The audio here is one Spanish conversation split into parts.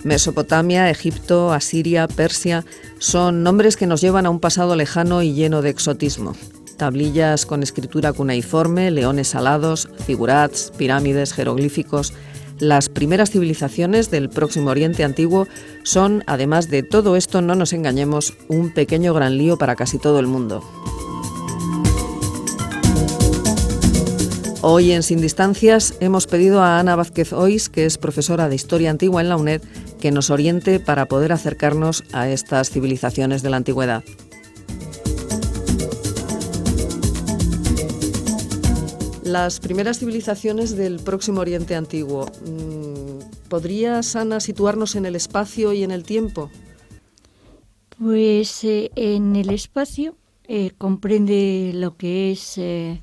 Mesopotamia, Egipto, Asiria, Persia son nombres que nos llevan a un pasado lejano y lleno de exotismo. Tablillas con escritura cuneiforme, leones alados, zigurats, pirámides, jeroglíficos. Las primeras civilizaciones del Próximo Oriente Antiguo son, además de todo esto, no nos engañemos, un pequeño gran lío para casi todo el mundo. Hoy en Sin Distancias hemos pedido a Ana Vázquez Ois, que es profesora de Historia Antigua en la UNED, que nos oriente para poder acercarnos a estas civilizaciones de la antigüedad. Las primeras civilizaciones del Próximo Oriente Antiguo, ¿podrías, Ana, situarnos en el espacio y en el tiempo? Pues en el espacio comprende lo que es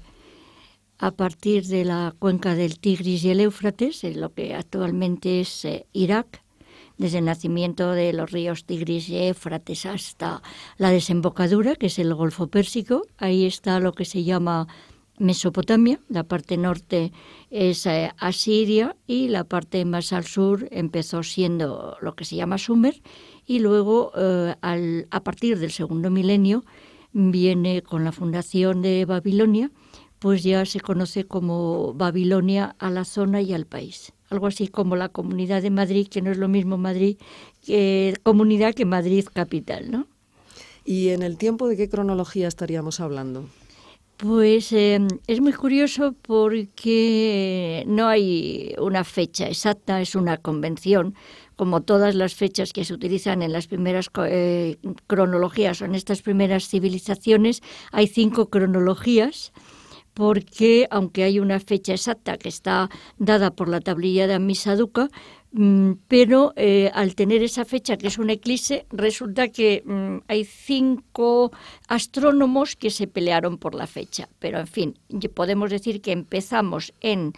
a partir de la cuenca del Tigris y el Éufrates, lo que actualmente es Irak, desde el nacimiento de los ríos Tigris y Éufrates hasta la desembocadura, que es el Golfo Pérsico. Ahí está lo que se llama Mesopotamia, la parte norte es Asiria y la parte más al sur empezó siendo lo que se llama Sumer y luego a partir del segundo milenio viene con la fundación de Babilonia, pues ya se conoce como Babilonia a la zona y al país. Algo así como la Comunidad de Madrid, que no es lo mismo Madrid comunidad que Madrid capital, ¿no? ¿Y en el tiempo de qué cronología estaríamos hablando? Pues es muy curioso porque no hay una fecha exacta, es una convención, como todas las fechas que se utilizan en las primeras cronologías o en estas primeras civilizaciones, hay 5 cronologías, porque aunque hay una fecha exacta que está dada por la tablilla de Ammisaduqa, pero al tener esa fecha que es un eclipse, resulta que hay 5 astrónomos que se pelearon por la fecha. Pero en fin, podemos decir que empezamos en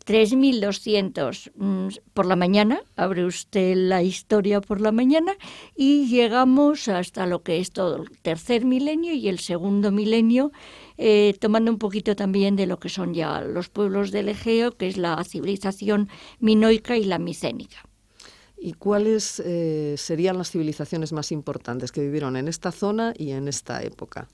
3200 por la mañana, abre usted la historia por la mañana, y llegamos hasta lo que es todo el tercer milenio y el segundo milenio, tomando un poquito también de lo que son ya los pueblos del Egeo, que es la civilización minoica y la micénica. ¿Y cuáles serían las civilizaciones más importantes que vivieron en esta zona y en esta época?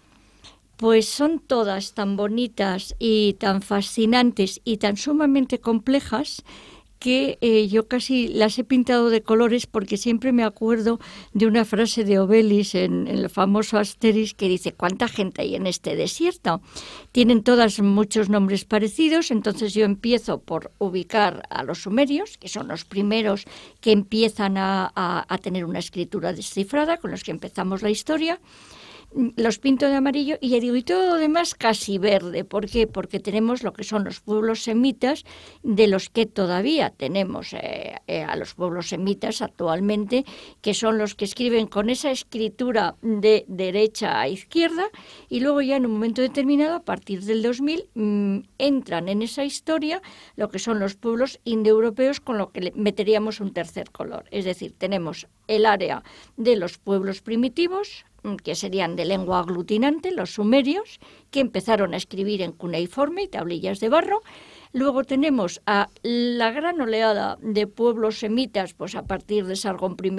Pues son todas tan bonitas y tan fascinantes y tan sumamente complejas que yo casi las he pintado de colores porque siempre me acuerdo de una frase de Obelix en el famoso Asterix que dice: ¿cuánta gente hay en este desierto? Tienen todas muchos nombres parecidos, entonces yo empiezo por ubicar a los sumerios, que son los primeros que empiezan a tener una escritura descifrada, con los que empezamos la historia. Los pinto de amarillo y ya digo, y todo lo demás casi verde. ¿Por qué? Porque tenemos lo que son los pueblos semitas, de los que todavía tenemos a los pueblos semitas actualmente, que son los que escriben con esa escritura de derecha a izquierda, y luego ya en un momento determinado, a partir del 2000, entran en esa historia lo que son los pueblos indoeuropeos, con lo que le meteríamos un tercer color. Es decir, tenemos el área de los pueblos primitivos, que serían de lengua aglutinante, los sumerios, que empezaron a escribir en cuneiforme y tablillas de barro. Luego tenemos a la gran oleada de pueblos semitas, pues a partir de Sargón I,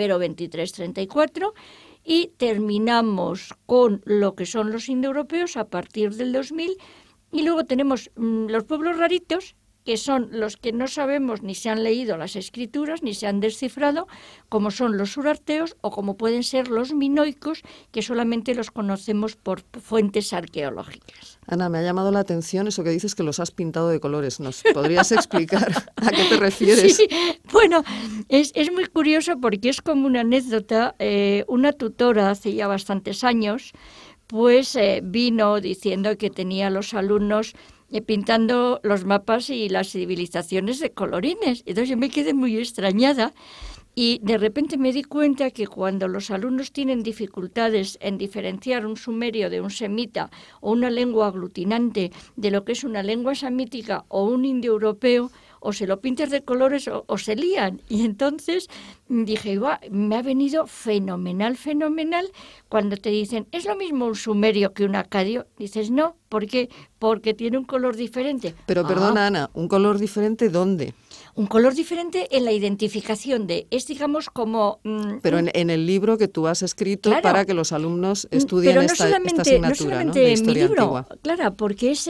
23-34, y terminamos con lo que son los indoeuropeos a partir del 2000, y luego tenemos los pueblos raritos, que son los que no sabemos ni se han leído las escrituras ni se han descifrado, como son los urarteos o como pueden ser los minoicos, que solamente los conocemos por fuentes arqueológicas. Ana, me ha llamado la atención eso que dices que los has pintado de colores. ¿Nos podrías explicar a qué te refieres? Sí, bueno, es muy curioso porque es como una anécdota. Una tutora hace ya bastantes años pues vino diciendo que tenía a los alumnos pintando los mapas y las civilizaciones de colorines. Entonces yo me quedé muy extrañada y de repente me di cuenta que cuando los alumnos tienen dificultades en diferenciar un sumerio de un semita o una lengua aglutinante de lo que es una lengua semítica o un indoeuropeo, o se lo pintas de colores o se lían. Y entonces dije, me ha venido fenomenal, cuando te dicen, ¿es lo mismo un sumerio que un acadio? Dices, no, ¿Por qué? Porque tiene un color diferente. Pero perdona, Ana, ¿un color diferente dónde? Un color diferente en la identificación es digamos como... Pero en el libro que tú has escrito, claro, para que los alumnos estudien esta asignatura, no solamente de en historia mi libro, antigua. Claro, porque es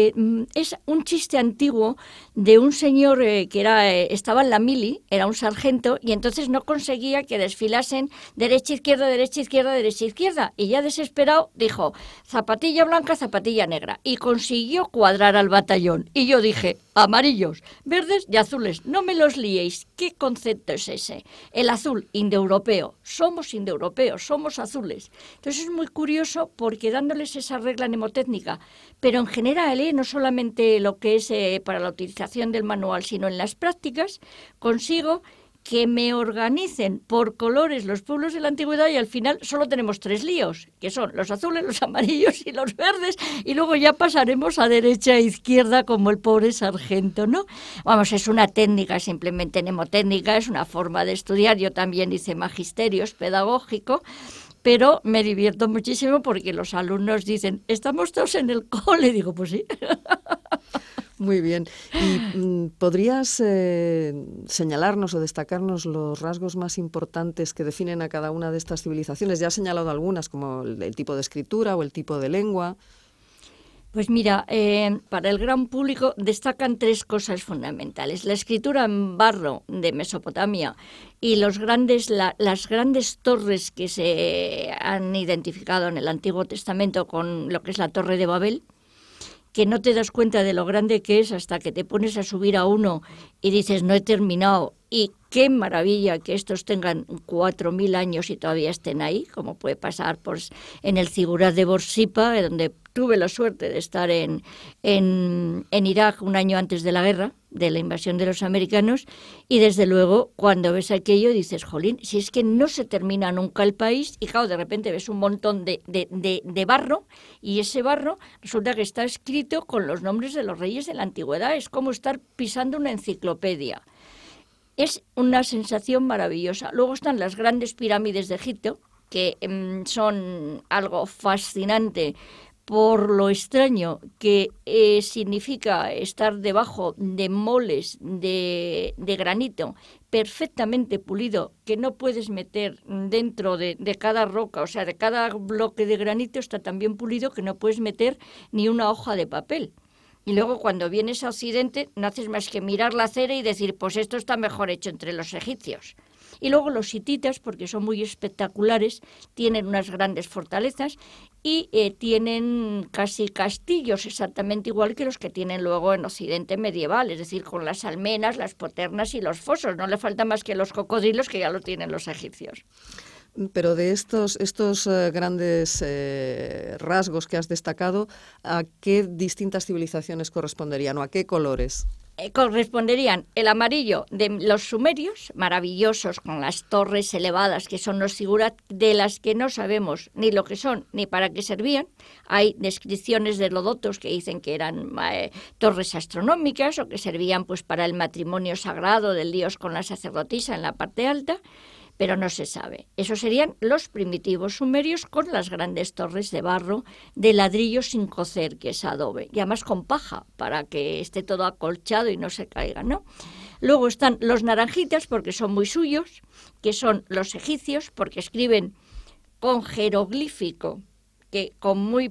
un chiste antiguo de un señor que estaba en la mili, era un sargento, y entonces no conseguía que desfilasen derecha, izquierda, derecha, izquierda, derecha, izquierda. Y ya desesperado dijo, zapatilla blanca, zapatilla negra. Y consiguió cuadrar al batallón. Y yo dije, amarillos, verdes y azules, no me los liéis. ¿Qué concepto es ese? El azul, indoeuropeo. Somos indoeuropeos, somos azules. Entonces es muy curioso porque dándoles esa regla mnemotécnica, pero en general, no solamente lo que es para la utilización del manual, sino en las prácticas, consigo que me organicen por colores los pueblos de la antigüedad y al final solo tenemos 3 líos, que son los azules, los amarillos y los verdes, y luego ya pasaremos a derecha e izquierda como el pobre sargento, ¿no? Vamos, es una técnica, simplemente mnemotécnica, es una forma de estudiar. Yo también hice magisterio, es pedagógico, pero me divierto muchísimo porque los alumnos dicen, ¿estamos todos en el cole? Digo, pues sí. Muy bien. ¿Y podrías señalarnos o destacarnos los rasgos más importantes que definen a cada una de estas civilizaciones? Ya has señalado algunas, como el tipo de escritura o el tipo de lengua. Pues mira, para el gran público destacan 3 cosas fundamentales. La escritura en barro de Mesopotamia y las grandes torres que se han identificado en el Antiguo Testamento con lo que es la Torre de Babel, que no te das cuenta de lo grande que es hasta que te pones a subir a uno y dices, no he terminado. Y qué maravilla que estos tengan 4.000 años y todavía estén ahí, como puede pasar en el Zigurat de Borsippa, donde tuve la suerte de estar en Irak un año antes de la guerra, de la invasión de los americanos, y desde luego cuando ves aquello dices, jolín, si es que no se termina nunca el país, y claro, de repente ves un montón de barro, y ese barro resulta que está escrito con los nombres de los reyes de la antigüedad, es como estar pisando una enciclopedia. Es una sensación maravillosa. Luego están las grandes pirámides de Egipto, que son algo fascinante por lo extraño que significa estar debajo de moles de granito perfectamente pulido, que no puedes meter dentro de cada roca, o sea, de cada bloque de granito está tan bien pulido que no puedes meter ni una hoja de papel. Y luego cuando vienes a Occidente no haces más que mirar la cera y decir, pues esto está mejor hecho entre los egipcios. Y luego los hititas, porque son muy espectaculares, tienen unas grandes fortalezas y tienen casi castillos exactamente igual que los que tienen luego en Occidente medieval, es decir, con las almenas, las poternas y los fosos. No le falta más que los cocodrilos, que ya lo tienen los egipcios. Pero de estos grandes rasgos que has destacado, ¿a qué distintas civilizaciones corresponderían o a qué colores? Corresponderían el amarillo de los sumerios, maravillosos, con las torres elevadas, que son los zigurat, de las que no sabemos ni lo que son ni para qué servían. Hay descripciones de Heródoto que dicen que eran torres astronómicas o que servían pues para el matrimonio sagrado del dios con la sacerdotisa en la parte alta, pero no se sabe. Esos serían los primitivos sumerios con las grandes torres de barro, de ladrillo sin cocer, que es adobe, y además con paja, para que esté todo acolchado y no se caiga, ¿no? Luego están los naranjitas, porque son muy suyos, que son los egipcios, porque escriben con jeroglífico, que con muy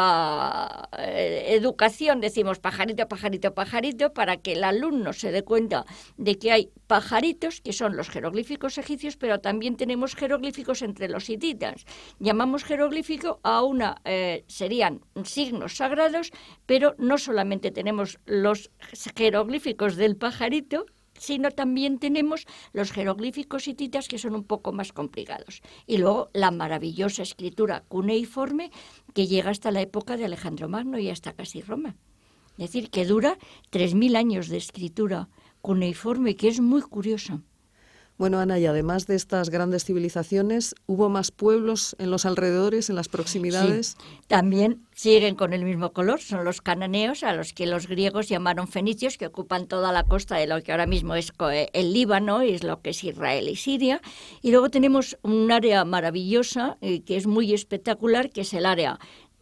poca educación decimos pajarito, pajarito, pajarito, para que el alumno se dé cuenta de que hay pajaritos, que son los jeroglíficos egipcios, pero también tenemos jeroglíficos entre los hititas. Llamamos jeroglífico a serían signos sagrados, pero no solamente tenemos los jeroglíficos del pajarito, sino también tenemos los jeroglíficos hititas, que son un poco más complicados. Y luego la maravillosa escritura cuneiforme, que llega hasta la época de Alejandro Magno y hasta casi Roma. Es decir, que dura 3.000 años de escritura cuneiforme, que es muy curioso. Bueno, Ana, y además de estas grandes civilizaciones, ¿hubo más pueblos en los alrededores, en las proximidades? Sí, también siguen con el mismo color, son los cananeos, a los que los griegos llamaron fenicios, que ocupan toda la costa de lo que ahora mismo es el Líbano, y es lo que es Israel y Siria. Y luego tenemos un área maravillosa, que es muy espectacular, que es el área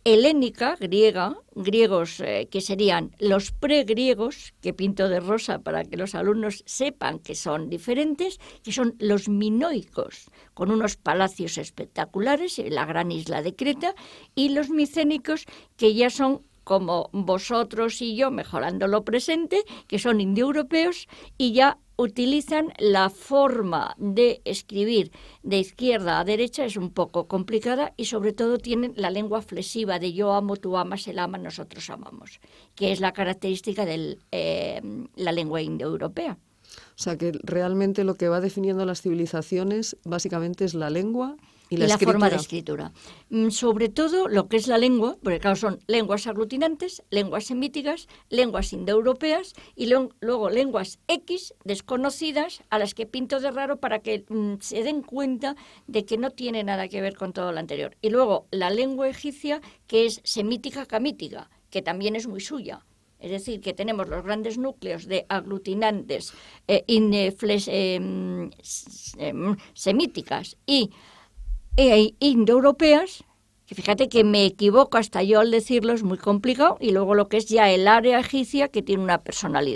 helénica, griega, griegos que serían los pregriegos, que pinto de rosa para que los alumnos sepan que son diferentes, que son los minoicos, con unos palacios espectaculares en la gran isla de Creta, y los micénicos, que ya son como vosotros y yo, mejorando lo presente, que son indoeuropeos y ya utilizan la forma de escribir de izquierda a derecha, es un poco complicada, y sobre todo tienen la lengua flexiva de yo amo, tú amas, él ama, nosotros amamos, que es la característica de la lengua indoeuropea. O sea que realmente lo que va definiendo las civilizaciones básicamente es la lengua y la forma de escritura. Sobre todo lo que es la lengua, porque claro, son lenguas aglutinantes, lenguas semíticas, lenguas indoeuropeas y luego lenguas X desconocidas a las que pinto de raro para que se den cuenta de que no tiene nada que ver con todo lo anterior. Y luego la lengua egipcia, que es semítica-camítica, que también es muy suya. Es decir, que tenemos los grandes núcleos de aglutinantes semíticas y indoeuropeas, que fíjate que me equivoco hasta yo al decirlo, es muy complicado, y luego lo que es ya el área egipcia, que tiene una personalidad.